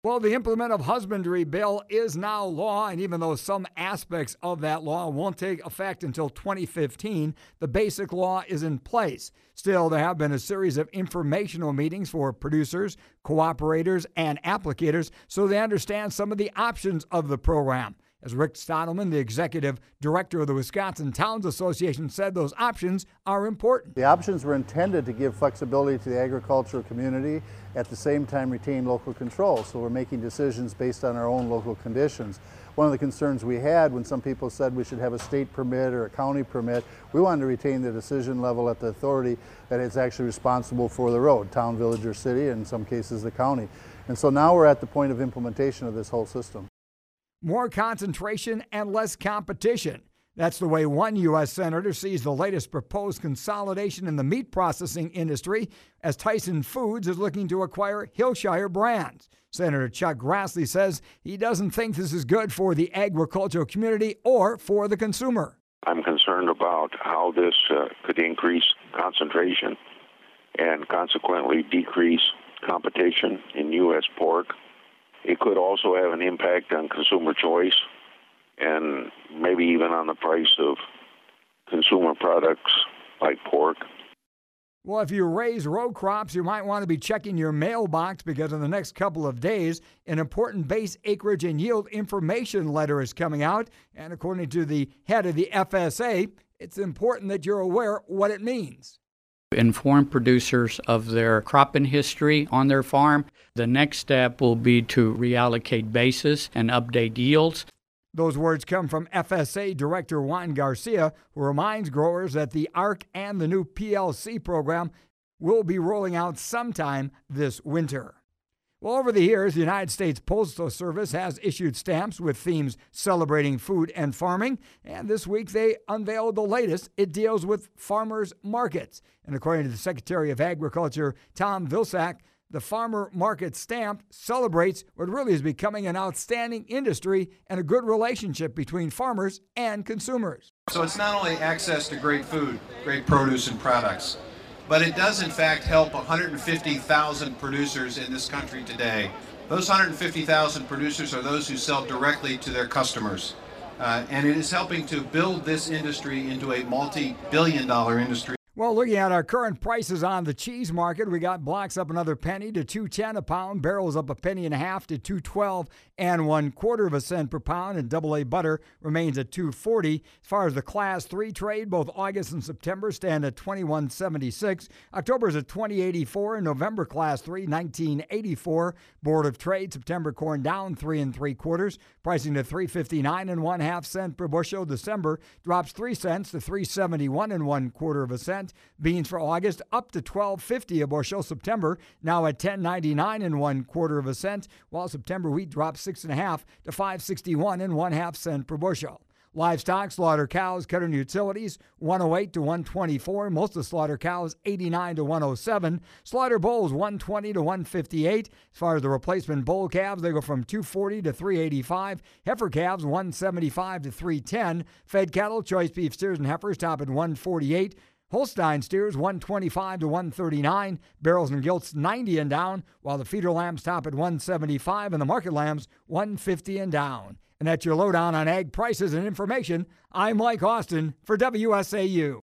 Well, the Implement of Husbandry bill is now law, and even though some aspects of that law won't take effect until 2015, the basic law is in place. Still, there have been a series of informational meetings for producers, cooperators, and applicators so they understand some of the options of the program. As Rick Stottleman, the executive director of the Wisconsin Towns Association, said, those options are important. The options were intended to give flexibility to the agricultural community, at the same time retain local control. So we're making decisions based on our own local conditions. One of the concerns we had when some people said we should have a state permit or a county permit, we wanted to retain the decision level at the authority that is actually responsible for the road, town, village, or city, and in some cases the county. And so now we're at the point of implementation of this whole system. More concentration and less competition. That's the way one U.S. senator sees the latest proposed consolidation in the meat processing industry, as Tyson Foods is looking to acquire Hillshire Brands. Senator Chuck Grassley says he doesn't think this is good for the agricultural community or for the consumer. I'm concerned about how this could increase concentration and consequently decrease competition in U.S. pork. It could also have an impact on consumer choice and maybe even on the price of consumer products like pork. Well, if you raise row crops, you might want to be checking your mailbox because in the next couple of days, an important base acreage and yield information letter is coming out. And according to the head of the FSA, it's important that you're aware what it means. Inform producers of their cropping history on their farm. The next step will be to reallocate basis and update yields. Those words come from FSA Director Juan Garcia, who reminds growers that the ARC and the new PLC program will be rolling out sometime this winter. Well, over the years, the United States Postal Service has issued stamps with themes celebrating food and farming, and this week they unveiled the latest. It deals with farmers markets. And according to the Secretary of Agriculture, Tom Vilsack, the farmer market stamp celebrates what really is becoming an outstanding industry and a good relationship between farmers and consumers. So it's not only access to great food, great produce and products, but it does in fact help 150,000 producers in this country today. Those 150,000 producers are those who sell directly to their customers. And it is helping to build this industry into a multi-billion-dollar industry. Well, looking at our current prices on the cheese market, we got blocks up another penny to $2.10 a pound, barrels up a penny and a half to $2.12 and 1/4 cent per pound, and AA butter remains at $2.40. As far as the Class 3 trade, both August and September stand at $21.76. October is at $20.84, and November Class 3 $19.84. Board of Trade, September corn down 3 3/4, pricing to $3.59 and 1/2 cent per bushel. December drops 3 cents to $3.71 and 1/4 cent. Beans for August up to $12.50 a bushel. September now at $10.99 and 1/4 cent, while September wheat drops 6.5 to $5.61 and 1/2 cent per bushel. Livestock, slaughter cows, cattle and utilities, 108 to 124. Most of the slaughter cows, 89 to 107. Slaughter bulls, 120 to 158. As far as the replacement bull calves, they go from 240 to 385. Heifer calves, 175 to 310. Fed cattle, choice beef steers and heifers top at 148. Holstein steers 125 to 139, barrels and gilts 90 and down, while the feeder lambs top at 175 and the market lambs 150 and down. And that's your lowdown on ag prices and information. I'm Mike Austin for WSAU.